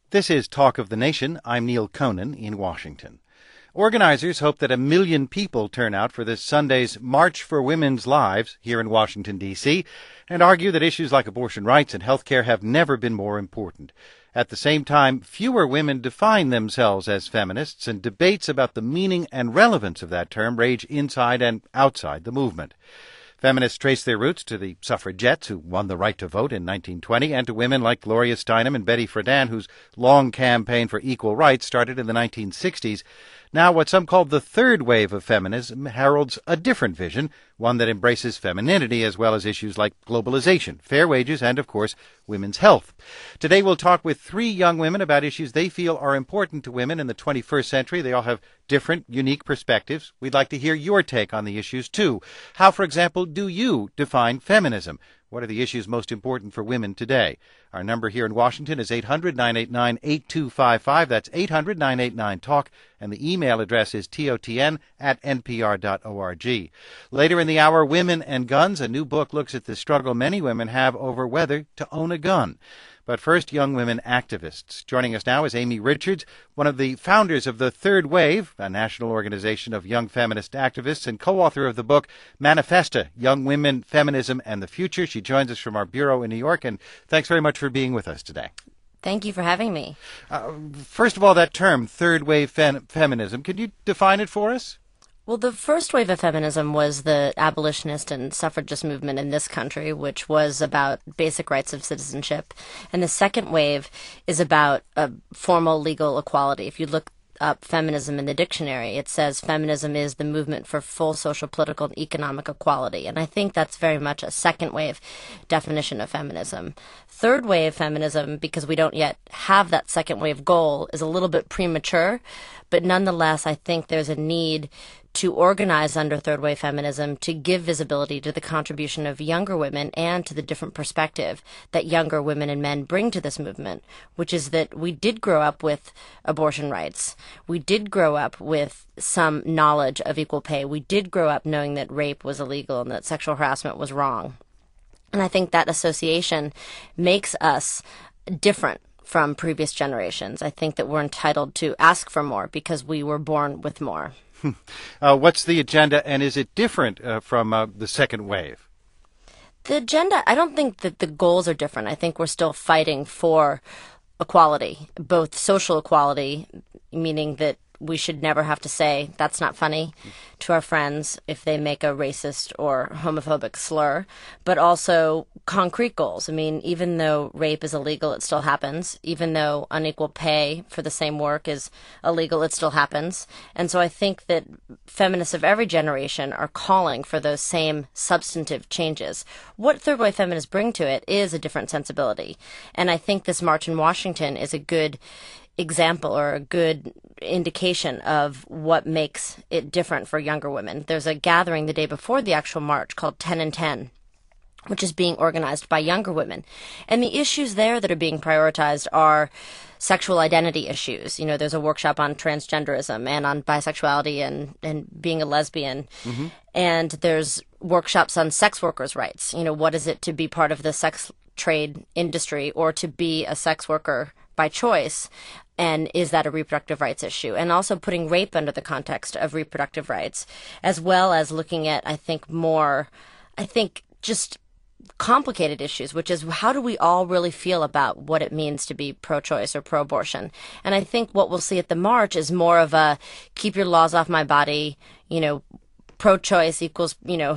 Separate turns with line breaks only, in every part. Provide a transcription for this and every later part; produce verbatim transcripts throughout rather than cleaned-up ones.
This is Talk of the Nation. I'm Neil Conan in Washington. Organizers hope that a million people turn out for this Sunday's March for Women's Lives here in Washington, D C, and argue that issues like abortion rights and health care have never been more important. At the same time, fewer women define themselves as feminists, and debates about the meaning and relevance of that term rage inside and outside the movement. Feminists trace their roots to the suffragettes who won the right to vote in nineteen twenty and to women like Gloria Steinem and Betty Friedan, whose long campaign for equal rights started in the nineteen sixties. Now, what some call the third wave of feminism heralds a different vision, one that embraces femininity as well as issues like globalization, fair wages, and, of course, women's health. Today we'll talk with three young women about issues they feel are important to women in the twenty-first century. They all have different, unique perspectives. We'd like to hear your take on the issues, too. How, for example, do you define feminism? What are the issues most important for women today? Our number here in Washington is eight hundred, nine eight nine, eight two five five. That's eight hundred, nine eight nine, talk. And the email address is totn at npr dot org. Later in the hour, Women and Guns. A new book looks at the struggle many women have over whether to own a gun. But first, young women activists. Joining us now is Amy Richards, one of the founders of the Third Wave, a national organization of young feminist activists, and co-author of the book Manifesta, Young Women, Feminism, and the Future. She joins us from our bureau in New York, and thanks very much for being with us today.
Thank you for having me.
Uh, first of all, that term, Third Wave fem- Feminism, could you define it for us?
Well, the first wave of feminism was the abolitionist and suffragist movement in this country, which was about basic rights of citizenship. And the second wave is about a formal legal equality. If you look up feminism in the dictionary, it says feminism is the movement for full social, political, and economic equality. And I think that's very much a second wave definition of feminism. Third wave feminism, because we don't yet have that second wave goal, is a little bit premature. But nonetheless, I think there's a need to organize under third wave feminism to give visibility to the contribution of younger women and to the different perspective that younger women and men bring to this movement, which is that we did grow up with abortion rights. We did grow up with some knowledge of equal pay. We did grow up knowing that rape was illegal and that sexual harassment was wrong. And I think that association makes us different from previous generations. I think that we're entitled to ask for more because we were born with more.
Uh, what's the agenda, and is it different uh, from uh, the second wave?
The agenda, I don't think that the goals are different. I think we're still fighting for equality, both social equality, meaning that we should never have to say, that's not funny, to our friends if they make a racist or homophobic slur, but also concrete goals. I mean, even though rape is illegal, it still happens. Even though unequal pay for the same work is illegal, it still happens. And so I think that feminists of every generation are calling for those same substantive changes. What third wave feminists bring to it is a different sensibility. And I think this march in Washington is a good example or a good indication of what makes it different for younger women. There's a gathering the day before the actual march called ten and ten, which is being organized by younger women. And the issues there that are being prioritized are sexual identity issues. You know, there's a workshop on transgenderism and on bisexuality and, and being a lesbian. Mm-hmm. And there's workshops on sex workers' rights. You know, what is it to be part of the sex trade industry or to be a sex worker by choice? And is that a reproductive rights issue? And also putting rape under the context of reproductive rights, as well as looking at, I think, more, I think, just complicated issues, which is how do we all really feel about what it means to be pro-choice or pro-abortion? And I think what we'll see at the march is more of a keep your laws off my body, you know, pro-choice equals, you know,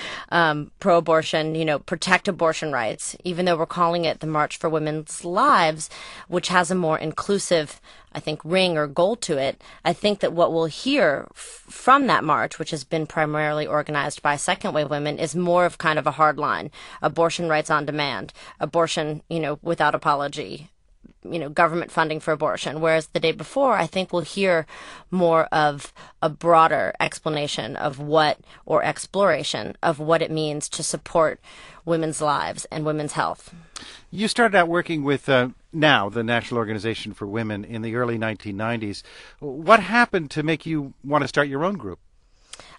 um, pro-abortion, you know, protect abortion rights, even though we're calling it the March for Women's Lives, which has a more inclusive, I think, ring or goal to it. I think that what we'll hear f- from that march, which has been primarily organized by second wave women, is more of kind of a hard line. Abortion rights on demand, abortion, you know, without apology, you know, government funding for abortion. Whereas the day before, I think we'll hear more of a broader explanation of what, or exploration of what it means to support women's lives and women's health.
You started out working with uh, NOW, the National Organization for Women, in the early nineteen nineties. What happened to make you want to start your own group?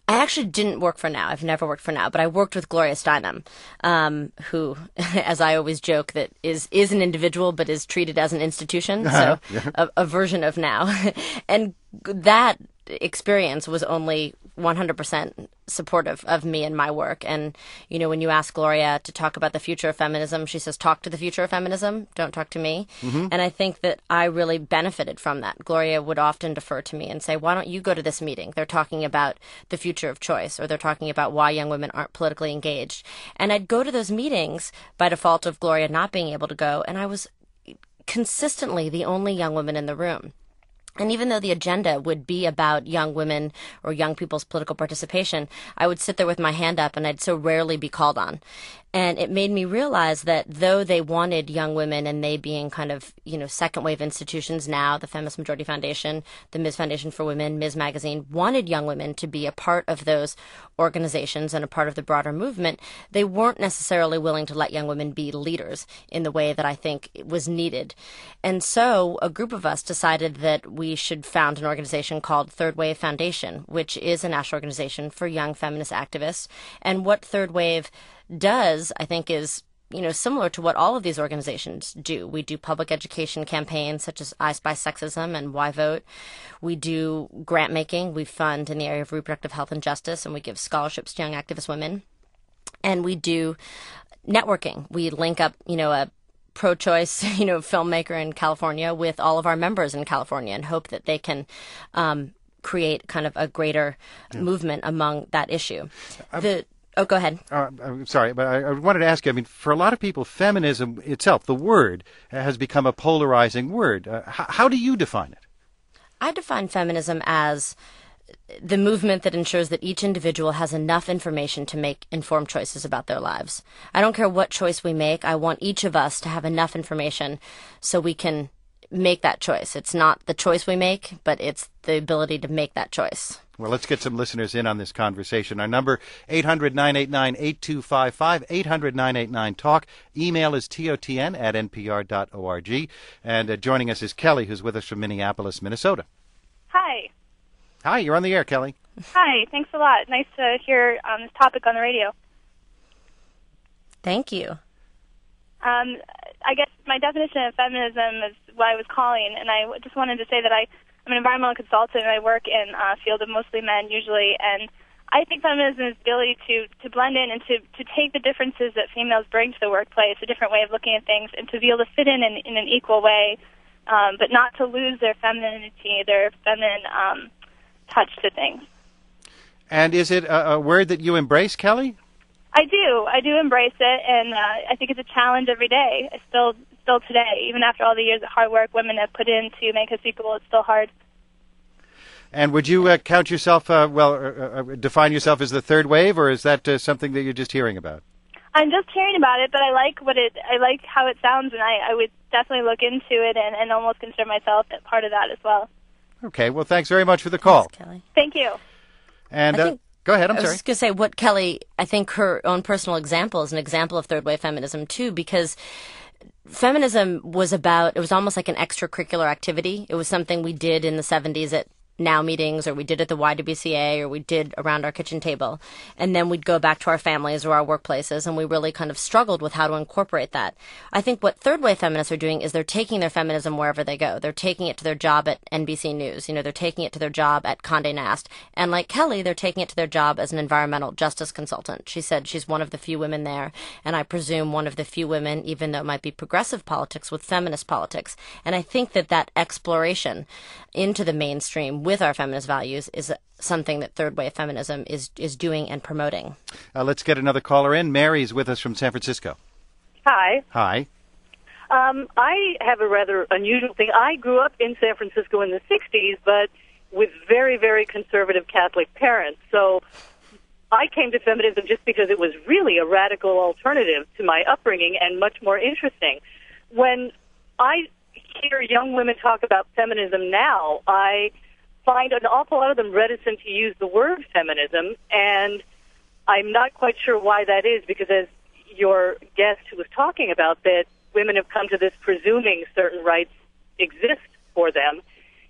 I actually didn't work for Now. I've never worked for Now, but I worked with Gloria Steinem, um, who, as I always joke, that is is an individual but is treated as an institution, so yeah. a, a version of Now. And that experience was only one hundred percent supportive of me and my work. And, you know, when you ask Gloria to talk about the future of feminism, she says, talk to the future of feminism, don't talk to me. Mm-hmm. And I think that I really benefited from that. Gloria would often defer to me and say, why don't you go to this meeting? They're talking about the future of choice, or they're talking about why young women aren't politically engaged. And I'd go to those meetings by default of Gloria not being able to go, and I was consistently the only young woman in the room. And even though the agenda would be about young women or young people's political participation, I would sit there with my hand up and I'd so rarely be called on. And it made me realize that though they wanted young women, and they being kind of, you know, second wave institutions now, the Feminist Majority Foundation, the Miz Foundation for Women, Miz Magazine, wanted young women to be a part of those organizations and a part of the broader movement, they weren't necessarily willing to let young women be leaders in the way that I think was needed. And so a group of us decided that we should found an organization called Third Wave Foundation, which is a national organization for young feminist activists. And what Third Wave does, I think, is, you know, similar to what all of these organizations do. We do public education campaigns such as I Spy Sexism and Why Vote. We do grant making. We fund in the area of reproductive health and justice, and we give scholarships to young activist women. And we do networking. We link up, you know, a pro-choice, you know, filmmaker in California with all of our members in California, and hope that they can um, create kind of a greater yeah. movement among that issue. I'm- the Oh, go ahead.
Uh, I'm sorry, but I, I wanted to ask you, I mean, for a lot of people, feminism itself, the word, has become a polarizing word. Uh, h- how do you define it?
I define feminism as the movement that ensures that each individual has enough information to make informed choices about their lives. I don't care what choice we make. I want each of us to have enough information so we can make that choice. It's not the choice we make, but it's the ability to make that choice.
Well, let's get some listeners in on this conversation. Our number, eight hundred, nine eight nine, eight two five five, eight hundred, nine eight nine, talk. Email is totn at npr dot org. And uh, joining us is Kelly, who's with us from Minneapolis, Minnesota.
Hi.
Hi, you're on the air, Kelly.
Hi, thanks a lot. Nice to hear um, this topic on the radio.
Thank you.
Um, I guess my definition of feminism is what I was calling, and I just wanted to say that I, I'm an environmental consultant, and I work in a field of mostly men usually, and I think feminism is the ability to, to blend in and to, to take the differences that females bring to the workplace, a different way of looking at things, and to be able to fit in in, in an equal way, um, but not to lose their femininity, their feminine um, touch to things.
And is it a, a word that you embrace, Kelly?
I do. I do embrace it, and uh, I think it's a challenge every day. I still, still today, even after all the years of hard work women have put in to make us equal, it's still hard.
And would you uh, count yourself, uh, well, uh, uh, define yourself as the third wave, or is that uh, something that you're just hearing about?
I'm just hearing about it, but I like what it. I like how it sounds, and I, I would definitely look into it and, and almost consider myself a part of that as well.
Okay. Well, thanks very much for the call.
Thanks, Kelly.
Thank you.
And uh, go ahead. I'm
I
sorry.
was just going to say what Kelly, I think her own personal example is an example of third wave feminism, too, because feminism was about, it was almost like an extracurricular activity. It was something we did in the seventies at Now meetings, or we did at the Y W C A, or we did around our kitchen table. And then we'd go back to our families or our workplaces, and we really kind of struggled with how to incorporate that. I think what third wave feminists are doing is they're taking their feminism wherever they go. They're taking it to their job at N B C News. You know, they're taking it to their job at Condé Nast. And like Kelly, they're taking it to their job as an environmental justice consultant. She said she's one of the few women there, and I presume one of the few women, even though it might be progressive politics, with feminist politics. And I think that that exploration into the mainstream with our feminist values is something that third wave feminism is is doing and promoting.
Uh, let's get another caller in. Mary's with us from San Francisco.
Hi.
Hi.
Um, I have a rather unusual thing. I grew up in San Francisco in the sixties, but with very, very conservative Catholic parents. So I came to feminism just because it was really a radical alternative to my upbringing and much more interesting. When I hear young women talk about feminism now, I find an awful lot of them reticent to use the word feminism, and I'm not quite sure why that is, because as your guest was talking about, that women have come to this presuming certain rights exist for them,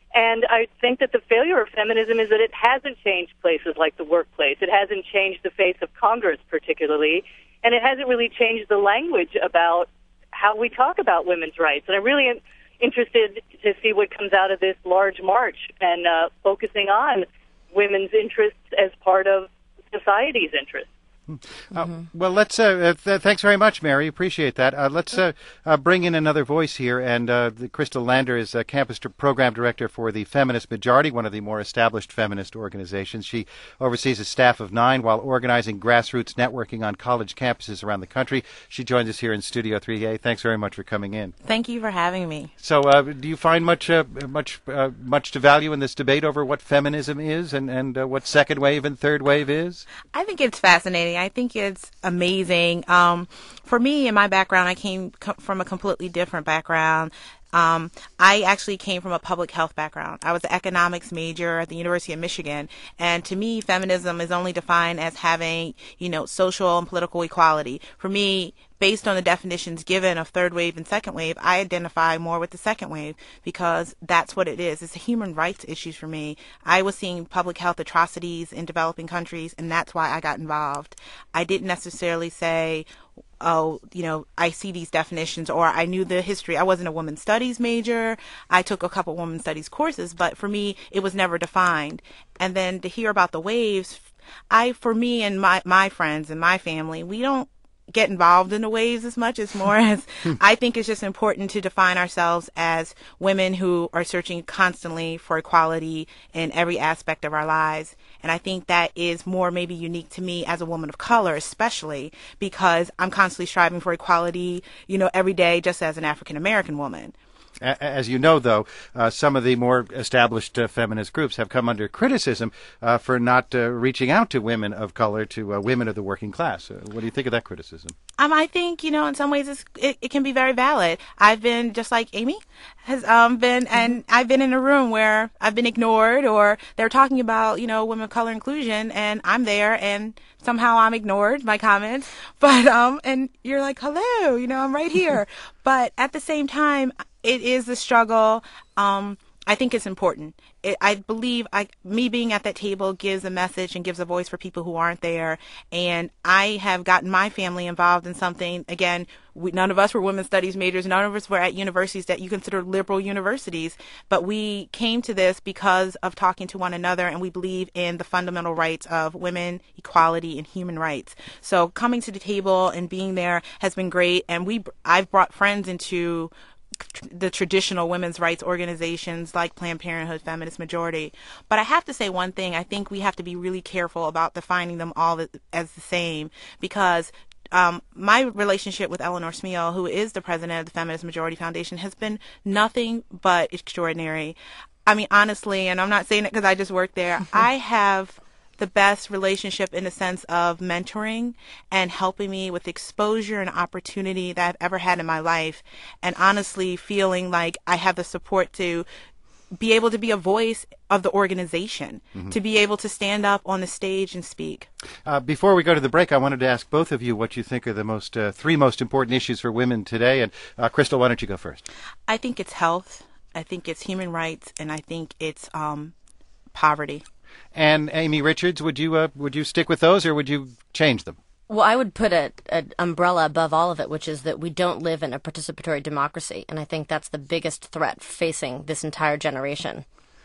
And I think that the failure of feminism is that it hasn't changed places like the workplace. It hasn't changed the face of Congress particularly, and it hasn't really changed the language about how we talk about women's rights. And I really am interested to see what comes out of this large march and uh, focusing on women's interests as part of society's interests.
Uh, well, let's. Uh, th- thanks very much, Mary. Appreciate that. Uh, let's uh, uh, bring in another voice here. And uh, the Crystal Lander is uh, campus program director for the Feminist Majority, one of the more established feminist organizations. She oversees a staff of nine while organizing grassroots networking on college campuses around the country. She joins us here in Studio three A. Thanks very much for coming in.
Thank you for having me.
So, uh, do you find much, uh, much, uh, much to value in this debate over what feminism is and and uh, what second wave and third wave is?
I think it's fascinating. I think it's amazing. Um, for me, in my background, I came co- from a completely different background. Um, I actually came from a public health background. I was an economics major at the University of Michigan. And to me, feminism is only defined as having, you know, social and political equality. For me, based on the definitions given of third wave and second wave, I identify more with the second wave because that's what it is. It's a human rights issue for me. I was seeing public health atrocities in developing countries, and that's why I got involved. I didn't necessarily say, oh, you know, I see these definitions, or I knew the history. I wasn't a women's studies major. I took a couple women's studies courses, but for me, it was never defined. And then to hear about the waves, I, for me and my, my friends and my family, we don't get involved in the waves as much as more as I think it's just important to define ourselves as women who are searching constantly for equality in every aspect of our lives. And I think that is more maybe unique to me as a woman of color, especially because I'm constantly striving for equality, you know, every day just as an African American woman.
As you know, though, uh, some of the more established uh, feminist groups have come under criticism uh, for not uh, reaching out to women of color, to uh, women of the working class. Uh, what do you think of that criticism?
Um, I think, you know, in some ways it's, it, it can be very valid. I've been, just like Amy has um, been, and I've been in a room where I've been ignored, or they're talking about, you know, women of color inclusion, and I'm there, and somehow I'm ignored, my comments. But, um, and you're like, hello, you know, I'm right here. But at the same time, it is a struggle. Um, I think it's important. It, I believe I, me being at that table gives a message and gives a voice for people who aren't there. And I have gotten my family involved in something. Again, we, none of us were women's studies majors. None of us were at universities that you consider liberal universities. But we came to this because of talking to one another, and we believe in the fundamental rights of women, equality, and human rights. So coming to the table and being there has been great. And we, I've brought friends into the traditional women's rights organizations like Planned Parenthood, Feminist Majority. But I have to say one thing. I think we have to be really careful about defining them all as the same, because um, my relationship with Eleanor Smeal, who is the president of the Feminist Majority Foundation, has been nothing but extraordinary. I mean, honestly, and I'm not saying it because I just work there, I have the best relationship in the sense of mentoring and helping me with exposure and opportunity that I've ever had in my life. And honestly, feeling like I have the support to be able to be a voice of the organization, mm-hmm. to be able to stand up on the stage and speak.
Uh, before we go to the break, I wanted to ask both of you what you think are the most uh, three most important issues for women today. And uh, Crystal, why don't you go first?
I think it's health. I think it's human rights. And I think it's um, poverty.
And Amy Richards, would you uh, would you stick with those, or would you change them?
Well, I would put an umbrella above all of it, which is that we don't live in a participatory democracy, and I think that's the biggest threat facing this entire generation.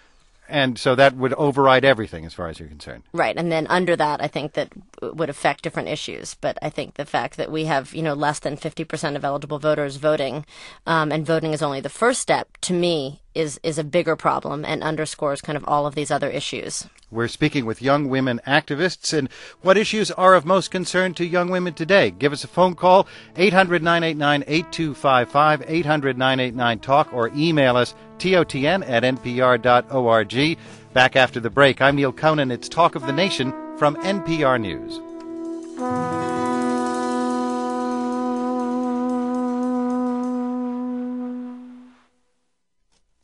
And so that would override everything as far as you're concerned.
Right. And then under that, I think that would affect different issues. But I think the fact that we have, you know, less than fifty percent of eligible voters voting, um, and voting is only the first step, to me, is, is a bigger problem and underscores kind of all of these other issues.
We're speaking with young women activists, and what issues are of most concern to young women today? Give us a phone call, eight hundred, nine eight nine, eight two five five, eight hundred, nine eight nine, talk, or email us, T O T N at N P R dot org. Back after the break, I'm Neil Conan. It's Talk of the Nation from N P R News.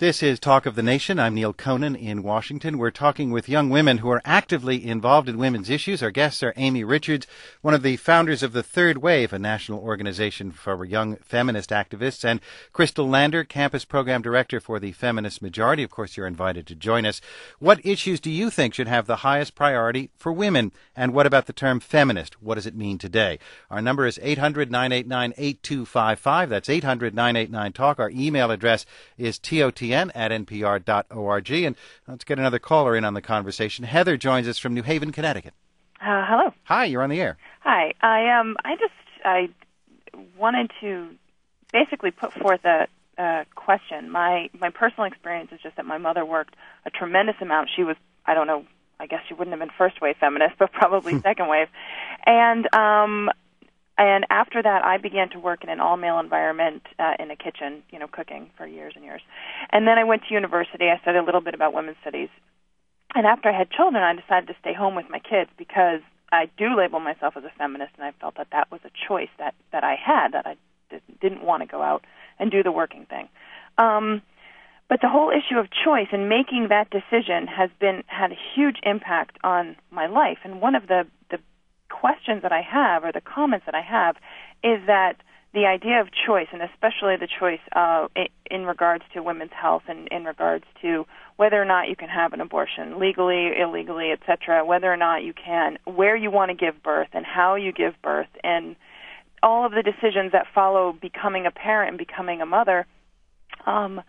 This is Talk of the Nation. I'm Neil Conan in Washington. We're talking with young women who are actively involved in women's issues. Our guests are Amy Richards, one of the founders of the Third Wave, a national organization for young feminist activists, and Crystal Lander, campus program director for the Feminist Majority. Of course, you're invited to join us. What issues do you think should have the highest priority for women? And what about the term feminist? What does it mean today? Our number is eight hundred, nine eight nine, eight two five five. That's eight hundred, nine eight nine, talk. Our email address is T O T at N P R dot org. And let's get another caller in on the conversation. Heather joins us from New Haven, Connecticut.
Uh, hello.
Hi, you're on the air.
Hi. I um I just I wanted to basically put forth a, a question. My my personal experience is just that my mother worked a tremendous amount. She was, I don't know, I guess she wouldn't have been first wave feminist, but probably second wave. And um And after that, I began to work in an all-male environment uh, in a kitchen, you know, cooking for years and years. And then I went to university. I studied a little bit about women's studies. And after I had children, I decided to stay home with my kids because I do label myself as a feminist, and I felt that that was a choice that, that I had, that I didn't want to go out and do the working thing. Um, but the whole issue of choice and making that decision has been had a huge impact on my life. And one of the, the questions that I have, or the comments that I have, is that the idea of choice, and especially the choice uh, in regards to women's health and in regards to whether or not you can have an abortion, legally, illegally, et cetera, whether or not you can, where you want to give birth and how you give birth, and all of the decisions that follow becoming a parent and becoming a mother, um,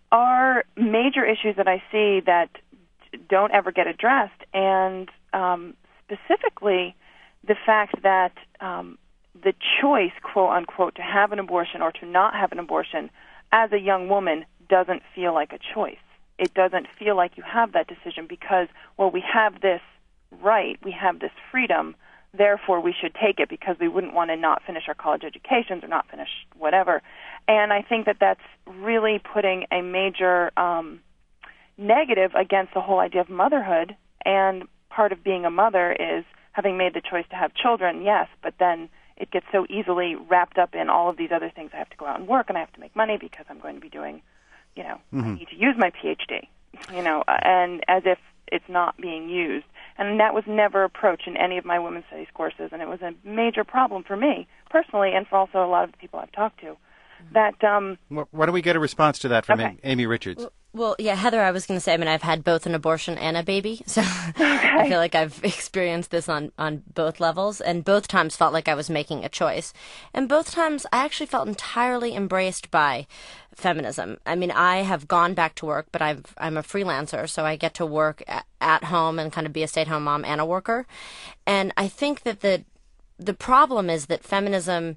are major issues that I see that don't ever get addressed, and um, specifically the fact that um, the choice, quote unquote, to have an abortion or to not have an abortion as a young woman doesn't feel like a choice. It doesn't feel like you have that decision because, well, we have this right, we have this freedom, therefore we should take it because we wouldn't want to not finish our college educations or not finish whatever. And I think that that's really putting a major um, negative against the whole idea of motherhood. And part of being a mother is having made the choice to have children, yes, but then it gets so easily wrapped up in all of these other things. I have to go out and work, and I have to make money because I'm going to be doing, you know, mm-hmm. I need to use my P H D, you know, and as if it's not being used. And that was never approached in any of my women's studies courses, and it was a major problem for me personally and for also a lot of the people I've talked to. That um,
why don't we get a response to that from
okay.
Amy Richards?
Well, Well, yeah, Heather, I was going to say, I mean, I've had both an abortion and a baby, so okay. I feel like I've experienced this on, on both levels, and both times felt like I was making a choice. And both times I actually felt entirely embraced by feminism. I mean, I have gone back to work, but I've, I'm a freelancer, so I get to work at, at home and kind of be a stay-at-home mom and a worker. And I think that the the problem is that feminism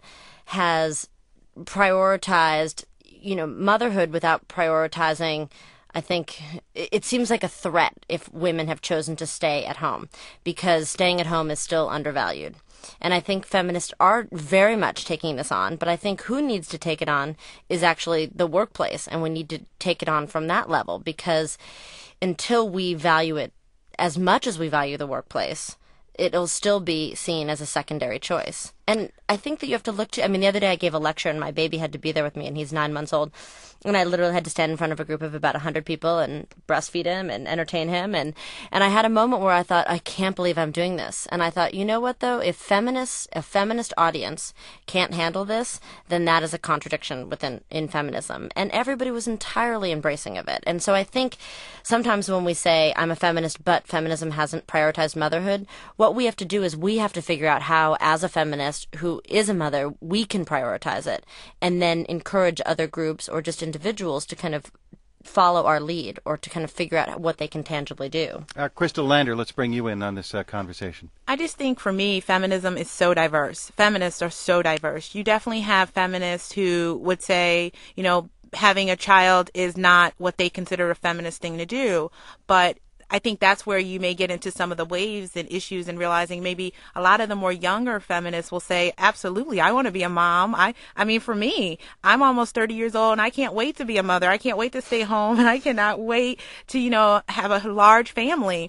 has prioritized, you know, motherhood without prioritizing, I think, it seems like a threat if women have chosen to stay at home, because staying at home is still undervalued. And I think feminists are very much taking this on, but I think who needs to take it on is actually the workplace, and we need to take it on from that level, because until we value it as much as we value the workplace, it'll still be seen as a secondary choice. And I think that you have to look to, I mean, the other day I gave a lecture and my baby had to be there with me, and he's nine months old. And I literally had to stand in front of a group of about one hundred people and breastfeed him and entertain him. And, and I had a moment where I thought, I can't believe I'm doing this. And I thought, you know what, though? If feminists, a feminist audience can't handle this, then that is a contradiction within in feminism. And everybody was entirely embracing of it. And so I think sometimes when we say, I'm a feminist, but feminism hasn't prioritized motherhood, what we have to do is we have to figure out how, as a feminist who is a mother, we can prioritize it, and then encourage other groups or just individuals to kind of follow our lead, or to kind of figure out what they can tangibly do.
Uh, Crystal Lander, let's bring you in on this uh, conversation.
I just think for me, feminism is so diverse. Feminists are so diverse. You definitely have feminists who would say, you know, having a child is not what they consider a feminist thing to do, but I think that's where you may get into some of the waves and issues, and realizing maybe a lot of the more younger feminists will say, absolutely, I want to be a mom. I, I mean, for me, I'm almost thirty years old and I can't wait to be a mother. I can't wait to stay home, and I cannot wait to, you know, have a large family.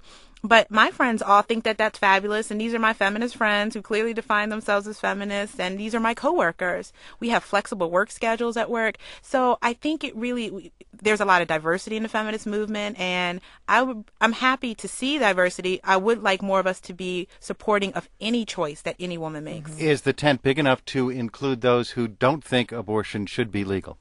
But my friends all think that that's fabulous, and these are my feminist friends who clearly define themselves as feminists, and these are my coworkers. We have flexible work schedules at work, so I think it really, there's a lot of diversity in the feminist movement, and I would, I'm happy to see diversity. I would like more of us to be supporting of any choice that any woman makes.
Is the tent big enough to include those who don't think abortion should be legal?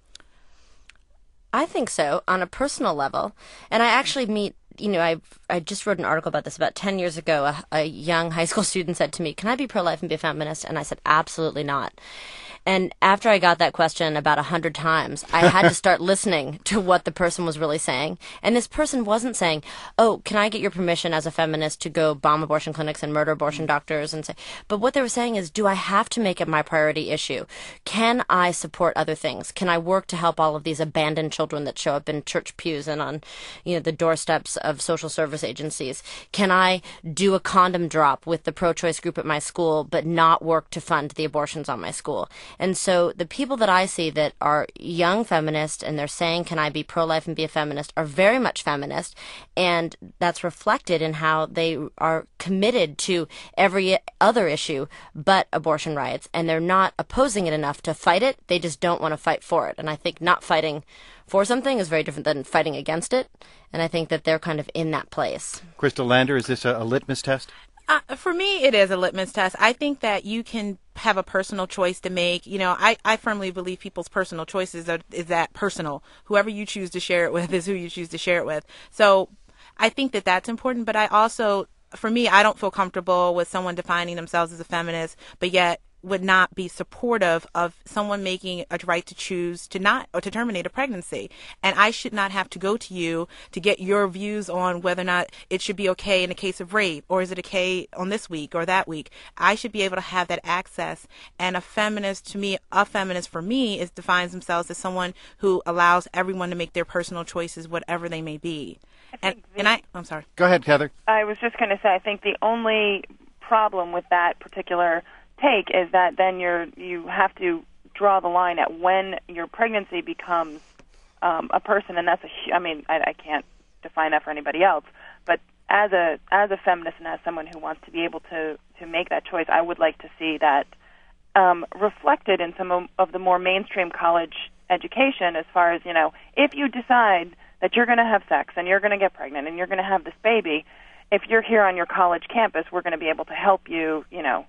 I think so, on a personal level. And I actually meet, you know, I I just wrote an article about this about ten years ago. A, a young high school student said to me, "Can I be pro-life and be a feminist?" And I said, "Absolutely not." And after I got that question about a hundred times, I had to start listening to what the person was really saying. And this person wasn't saying, "Oh, can I get your permission as a feminist to go bomb abortion clinics and murder abortion doctors?" And say, but what they were saying is, do I have to make it my priority issue? Can I support other things? Can I work to help all of these abandoned children that show up in church pews and on, you know, the doorsteps of social service agencies? Can I do a condom drop with the pro-choice group at my school, but not work to fund the abortions on my school? And so the people that I see that are young feminists and they're saying, can I be pro-life and be a feminist, are very much feminist. And that's reflected in how they are committed to every other issue but abortion rights. And they're not opposing it enough to fight it. They just don't want to fight for it. And I think not fighting for something is very different than fighting against it. And I think that they're kind of in that place.
Crystal Lander, is this a, a litmus test?
Uh, for me, it is a litmus test. I think that you can have a personal choice to make. You know, I, I firmly believe people's personal choices are is that personal. Whoever you choose to share it with is who you choose to share it with. So I think that that's important. But I also, for me, I don't feel comfortable with someone defining themselves as a feminist, but yet would not be supportive of someone making a right to choose to not or to terminate a pregnancy. And I should not have to go to you to get your views on whether or not it should be okay in a case of rape, or is it okay on this week or that week. I should be able to have that access. And a feminist, to me, a feminist for me is defines themselves as someone who allows everyone to make their personal choices, whatever they may be. And,
the,
and I, I'm sorry.
Go ahead, Heather.
I was just going to say, I think the only problem with that particular take is that then you're you have to draw the line at when your pregnancy becomes um, a person, and that's a I mean I, I can't define that for anybody else, but as a as a feminist and as someone who wants to be able to to make that choice, I would like to see that um, reflected in some of, of the more mainstream college education, as far as, you know, if you decide that you're going to have sex and you're going to get pregnant and you're going to have this baby, if you're here on your college campus, we're going to be able to help you, you know,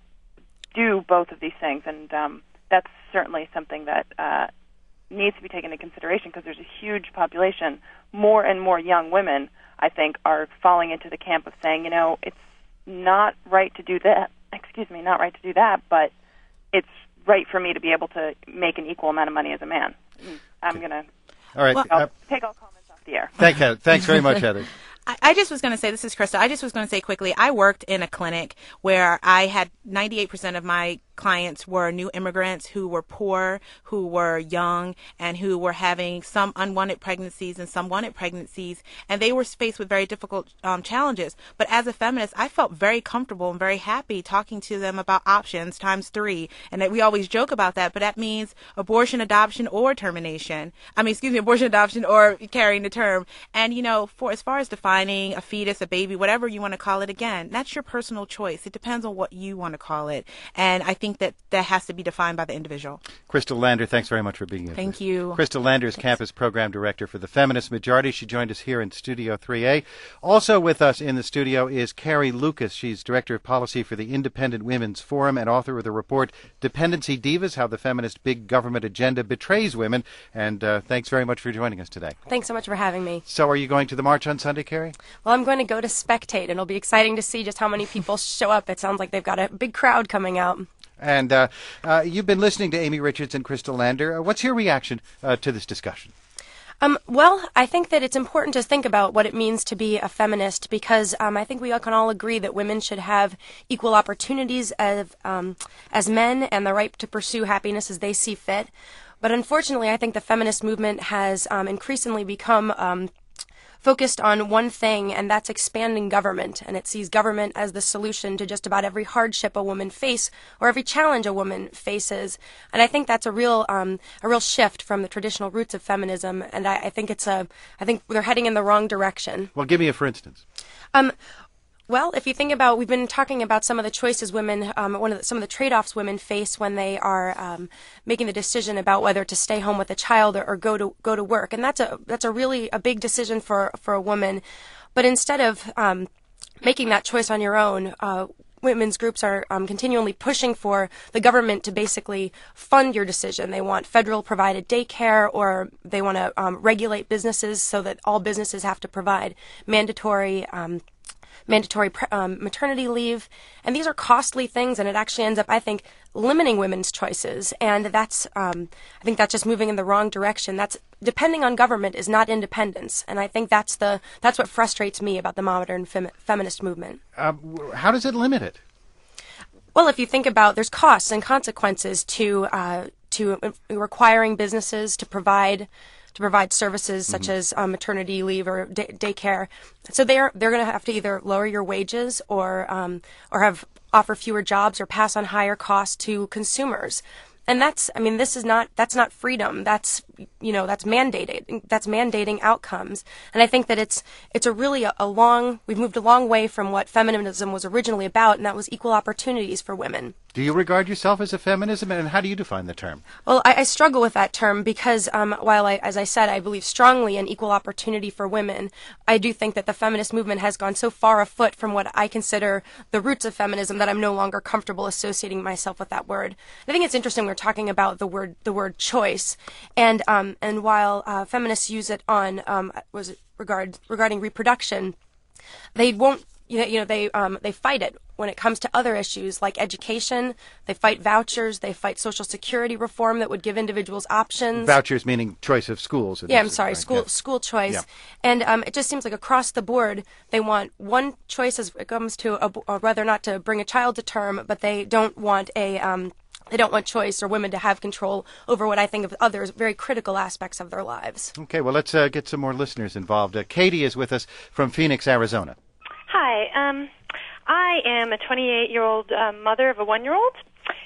do both of these things. And um, that's certainly something that uh, needs to be taken into consideration, because there's a huge population. More and more young women, I think, are falling into the camp of saying, you know, it's not right to do that, excuse me, not right to do that, but it's right for me to be able to make an equal amount of money as a man. I'm going to
all right.
Well,
uh,
take all comments off the air.
Thank, thanks very much, Heather.
I, I just was going to say, this is Krista, I just was going to say quickly, I worked in a clinic where I had ninety-eight percent of my clients were new immigrants who were poor, who were young, and who were having some unwanted pregnancies and some wanted pregnancies, and they were faced with very difficult um, challenges. But as a feminist, I felt very comfortable and very happy talking to them about options times three, and that we always joke about that, but that means abortion, adoption, or termination. I mean, excuse me, abortion, adoption, or carrying the term. And, you know, for as far as defining a fetus, a baby, whatever you want to call it, again, that's your personal choice. It depends on what you want to call it. And I think that that has to be defined by the individual.
Crystal Lander, thanks very much for being here.
Thank you.
Crystal Lander is Campus Program Director for the Feminist Majority. She joined us here in Studio three A. Also with us in the studio is Carrie Lucas. She's Director of Policy for the Independent Women's Forum and author of the report Dependency Divas, How the Feminist Big Government Agenda Betrays Women. And uh, thanks very much for joining us today.
Thanks so much for having me.
So are you going to the march on Sunday, Carrie?
Well, I'm going to go to spectate, and it'll be exciting to see just how many people show up. It sounds like they've got a big crowd coming out.
And uh, uh, you've been listening to Amy Richards and Crystal Lander. Uh, what's your reaction uh, to this discussion?
Um, well, I think that it's important to think about what it means to be a feminist, because um, I think we all can all agree that women should have equal opportunities as, um, as men, and the right to pursue happiness as they see fit. But unfortunately, I think the feminist movement has um, increasingly become um, focused on one thing, and that's expanding government. And it sees government as the solution to just about every hardship a woman faces or every challenge a woman faces. And I think that's a real um, a real shift from the traditional roots of feminism. And I, I think it's a I think we're heading in the wrong direction.
Well, give me a for instance.
Um, Well, if you think about, we've been talking about some of the choices women, um, one of the, some of the trade-offs women face when they are um, making the decision about whether to stay home with a child or, or go to go to work, and that's a that's a really a big decision for for a woman. But instead of um, making that choice on your own, uh, women's groups are um, continually pushing for the government to basically fund your decision. They want federal provided daycare, or they want to um, regulate businesses so that all businesses have to provide mandatory um, mandatory pre- um, maternity leave. And these are costly things, and it actually ends up, I think, limiting women's choices. And that's, um, I think that's just moving in the wrong direction. That's depending on government is not independence. And I think that's the that's what frustrates me about the modern fem- feminist movement.
Uh, how does it limit it?
Well, if you think about, there's costs and consequences to uh, to requiring businesses to provide to provide services such mm-hmm. as um, maternity leave or day- daycare. So they're they're going to have to either lower your wages or um, or have offer fewer jobs or pass on higher costs to consumers. And that's, I mean, this is not, that's not freedom. That's, you know, that's mandated. That's mandating outcomes. And I think that it's, it's a really a, a long, we've moved a long way from what feminism was originally about, and that was equal opportunities for women.
Do you regard yourself as a feminism, and how do you define the term?
Well, I, I struggle with that term because um, while, I, as I said, I believe strongly in equal opportunity for women, I do think that the feminist movement has gone so far afoot from what I consider the roots of feminism that I'm no longer comfortable associating myself with that word. I think it's interesting we're talking about the word the word choice, and um, and while uh, feminists use it on um, was it regard regarding reproduction, they won't. You know, you know, they um, they fight it when it comes to other issues like education. They fight vouchers. They fight Social Security reform that would give individuals options.
Vouchers meaning choice of schools.
Yeah, I'm sorry,
right?
school
yeah.
school choice.
Yeah.
And um, it just seems like across the board they want one choice as it comes to a, or whether or not to bring a child to term, but they don't want a um, they don't want choice or women to have control over what I think of others very critical aspects of their lives.
Okay, well let's uh, get some more listeners involved. Uh, Katie is with us from Phoenix, Arizona.
Hi, um, I am a twenty-eight-year-old uh, mother of a one-year-old,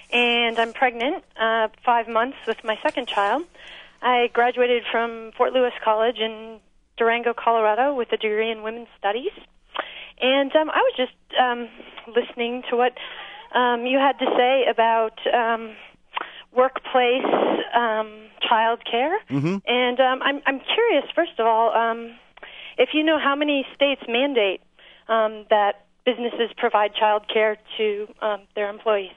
and I'm pregnant, uh, five months with my second child. I graduated from Fort Lewis College in Durango, Colorado, with a degree in women's studies. And um, I was just um, listening to what um, you had to say about um, workplace um, child care.
Mm-hmm.
And um, I'm, I'm curious, first of all, um, if you know how many states mandate Um, that businesses provide child care to um, their employees.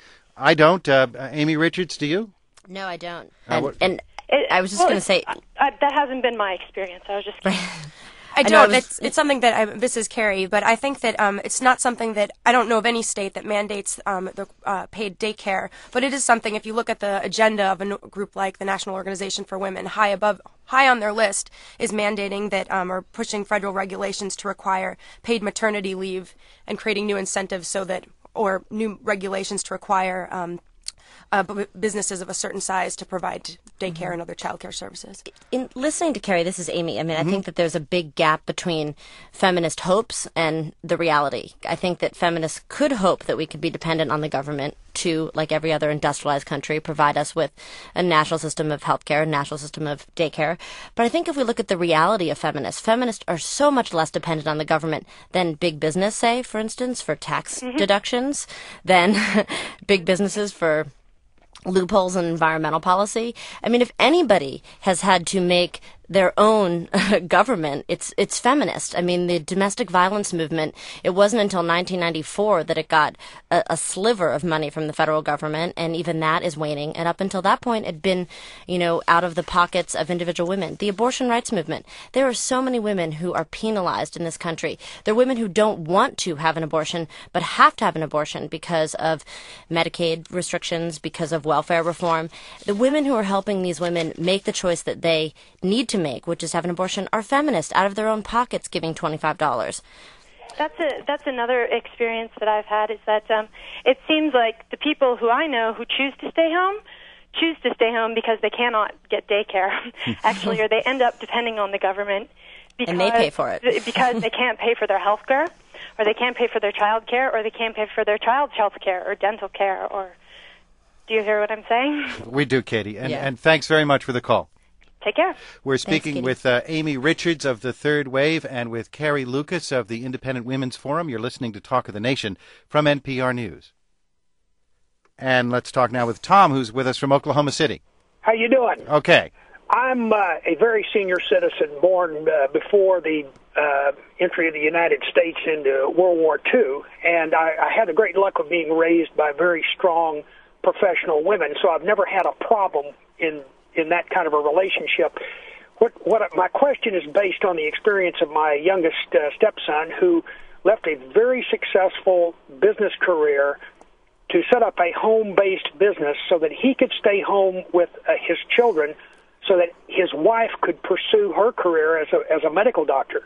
I don't. Uh, Amy Richards, do you?
No, I don't.
Uh,
And,
what-
and
It,
I was just
well,
going to say...
I, I, that hasn't been my experience. I was just...
I
I know,
don't.
I was-
it's, it's something that I, this is Carrie, but I think that um, it's not something that I don't know of any state that mandates um, the uh, paid daycare. But it is something. If you look at the agenda of a no- group like the National Organization for Women, high above, high on their list is mandating that um, or pushing federal regulations to require paid maternity leave and creating new incentives so that, or new regulations to require um, uh, b- businesses of a certain size to provide daycare mm-hmm. and other childcare services.
In listening to Carrie, this is Amy. I mean, mm-hmm. I think that there's a big gap between feminist hopes and the reality. I think that feminists could hope that we could be dependent on the government to, like every other industrialized country, provide us with a national system of healthcare, a national system of daycare. But I think if we look at the reality of feminists, feminists are so much less dependent on the government than big business, say, for instance, for tax mm-hmm. deductions, than big businesses for loopholes in environmental policy. I mean, if anybody has had to make their own government, it's it's feminist. I mean, the domestic violence movement, it wasn't until nineteen ninety-four that it got a, a sliver of money from the federal government, and even that is waning. And up until that point, it had been, you know, out of the pockets of individual women. The abortion rights movement, there are so many women who are penalized in this country. There are women who don't want to have an abortion, but have to have an abortion because of Medicaid restrictions, because of welfare reform. The women who are helping these women make the choice that they need to make, which is have an abortion, are feminists out of their own pockets giving twenty-five dollars.
That's a that's another experience that I've had, is that um, it seems like the people who I know who choose to stay home choose to stay home because they cannot get daycare, actually, or they end up depending on the government. Because,
and they pay for it.
because they can't pay for their health care, or they can't pay for their child care, or they can't pay for their child's health care or dental care. Or do you hear what I'm saying?
We do, Katie. And,
yeah.
and thanks very much for the call.
Take care.
We're speaking
Thanks,
with uh, Amy Richards of The Third Wave and with Carrie Lucas of the Independent Women's Forum. You're listening to Talk of the Nation from N P R News. And let's talk now with Tom, who's with us from Oklahoma City.
How you doing?
Okay.
I'm uh, a very senior citizen, born uh, before the uh, entry of the United States into World War Two, and I, I had the great luck of being raised by very strong professional women, so I've never had a problem in in that kind of a relationship. What what my question is based on the experience of my youngest uh, stepson, who left a very successful business career to set up a home-based business so that he could stay home with uh, his children, so that his wife could pursue her career as a as a medical doctor.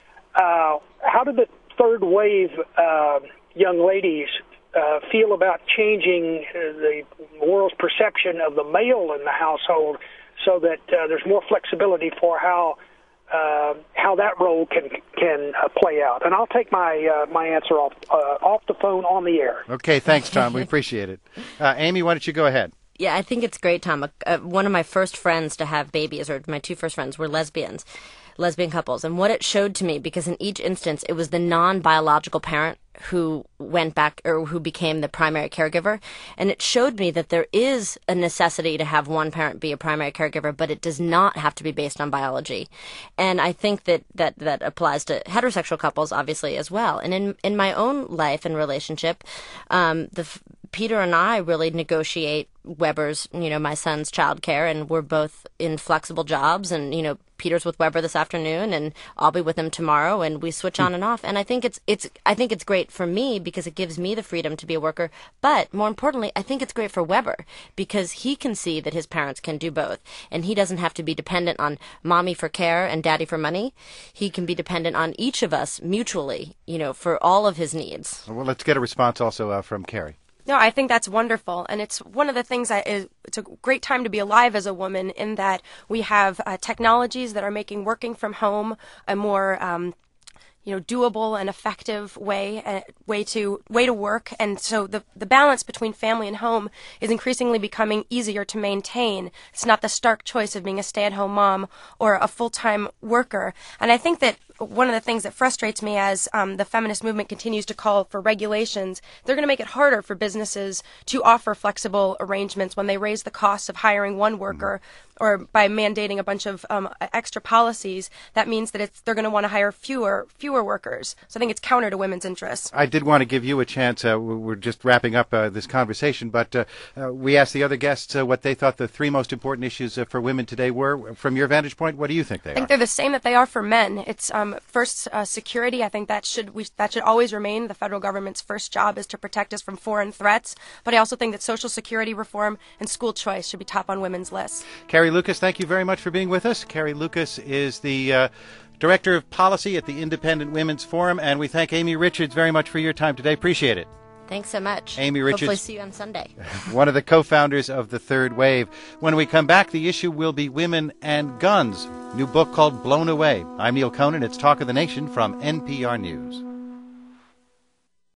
Uh, how did the third wave uh, young ladies uh, feel about changing uh, the world's perception of the male in the household, so that uh, there's more flexibility for how uh, how that role can can uh, play out? And I'll take my uh, my answer off uh, off the phone on the air.
Okay, thanks, Tom. We appreciate it. Uh, Amy, why don't you go ahead?
Yeah, I think it's great, Tom. Uh, one of my first friends to have babies, or my two first friends, were lesbians, lesbian couples. And what it showed to me, because in each instance, it was the non-biological parent who went back, or who became the primary caregiver. And it showed me that there is a necessity to have one parent be a primary caregiver, but it does not have to be based on biology. And I think that that, that applies to heterosexual couples, obviously, as well. And in, in my own life and relationship, um, the Peter and I really negotiate Weber's, you know, my son's childcare, and we're both in flexible jobs, and, you know, Peter's with Weber this afternoon, and I'll be with him tomorrow, and we switch on and off. And I think it's it's I think it's great for me because it gives me the freedom to be a worker. But more importantly, I think it's great for Weber because he can see that his parents can do both, and he doesn't have to be dependent on mommy for care and daddy for money. He can be dependent on each of us mutually, you know, for all of his needs.
Well, let's get a response also uh, from Carrie.
No, I think that's wonderful, and it's one of the things that is, it's a great time to be alive as a woman in that we have uh, technologies that are making working from home a more um, you know, doable and effective way, uh, way to way to work, and so the the balance between family and home is increasingly becoming easier to maintain. It's not the stark choice of being a stay-at-home mom or a full-time worker, and I think that one of the things that frustrates me as um, the feminist movement continues to call for regulations, they're going to make it harder for businesses to offer flexible arrangements when they raise the costs of hiring one worker, or by mandating a bunch of um, extra policies. That means that it's, they're going to want to hire fewer fewer workers. So I think it's counter to women's interests.
I did want to give you a chance. Uh, we're just wrapping up uh, this conversation, but uh, uh, we asked the other guests uh, what they thought the three most important issues uh, for women today were. From your vantage point, what do you think they are?
I think are? they're the same that they are for men. It's um, first uh, security. I think that should we, that should always remain the federal government's first job, is to protect us from foreign threats. But I also think that Social Security reform and school choice should be top on women's lists.
Carrie Lucas, thank you very much for being with us. Carrie Lucas is the uh, Director of Policy at the Independent Women's Forum, and we thank Amy Richards very much for your time today. Appreciate it.
Thanks so much.
Amy Richards.
Hopefully see you on Sunday.
One of the co-founders of The Third Wave. When we come back, the issue will be women and guns. New book called Blown Away. I'm Neil Conan. It's Talk of the Nation from N P R News.